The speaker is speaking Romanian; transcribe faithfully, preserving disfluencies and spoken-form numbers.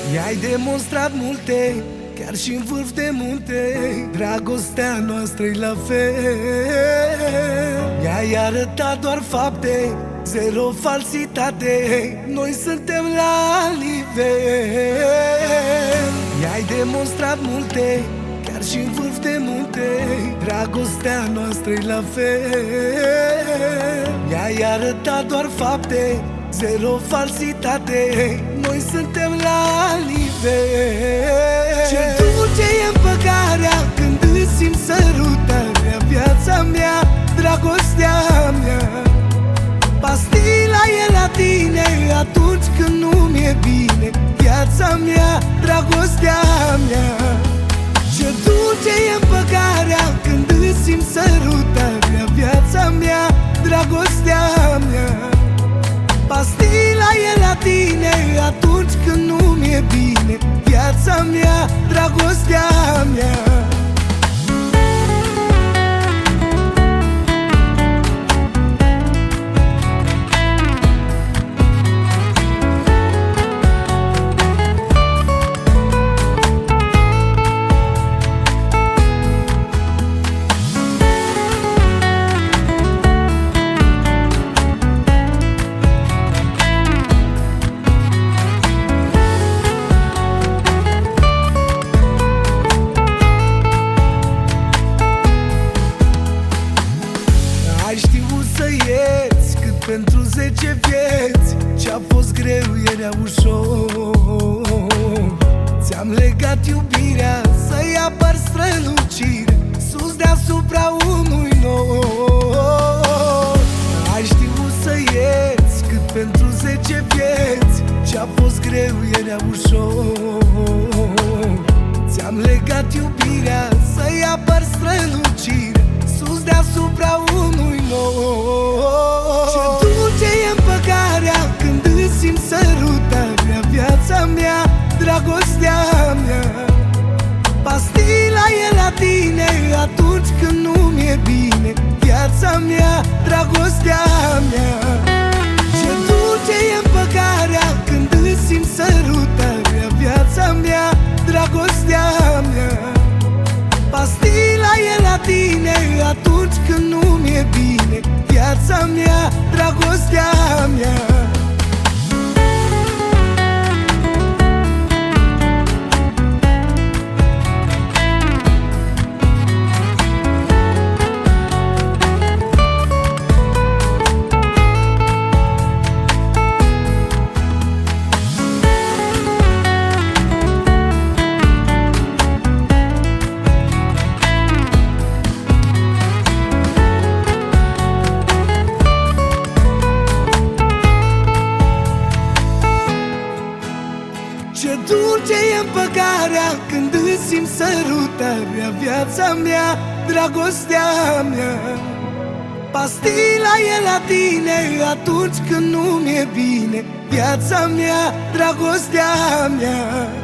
Mi-ai demonstrat multe, chiar și în vârf de munte. Dragostea noastră-i la fel. Mi-ai arătat doar fapte, zero falsitate. Noi suntem la nivel. Mi-ai demonstrat multe, chiar și în vârf de munte. Dragostea noastră-i la fel. Mi-ai arătat doar fapte, zero falsitate. Noi suntem la nivel. Ce dulce e împăcarea când îți simt sărutarea. Viața mea, dragostea mea. Pastila e la tine atunci când nu mi-e bine. Viața mea, dragostea mea. Ce dulce e împăcarea când îți simt sărutarea. Viața mea, dragostea mea. Pastila e la tine atunci când nu mi-e bine. Viața mea, dragostea mea. Ai știut să ieți cât pentru zece vieți. Ce-a fost greu era ușor. Ți-am legat iubirea să-i apăr strălucirea sus deasupra unui nor. Ai știut să ieți cât pentru zece vieți. Ce-a fost greu era ușor. Ți-am legat iubirea să-i apăr strălucirea sus deasupra unui nor. Ce dulce e împăcarea când îți simt sărutarea. Viața mea, dragostea mea. Pastila e la tine atunci când nu mi-e bine. Viața mea, dragostea mea. Ce dulce e împăcarea când îți simt sărutarea. Viața mea, dragostea mea. Pastila e la tine atunci când nu mi-e bine. Viața mea, dragostea mea. Ce dulce e împăcarea când îți simt sărutarea. Viața mea, dragostea mea. Pastila e la tine atunci când nu mi-e bine. Viața mea, dragostea mea.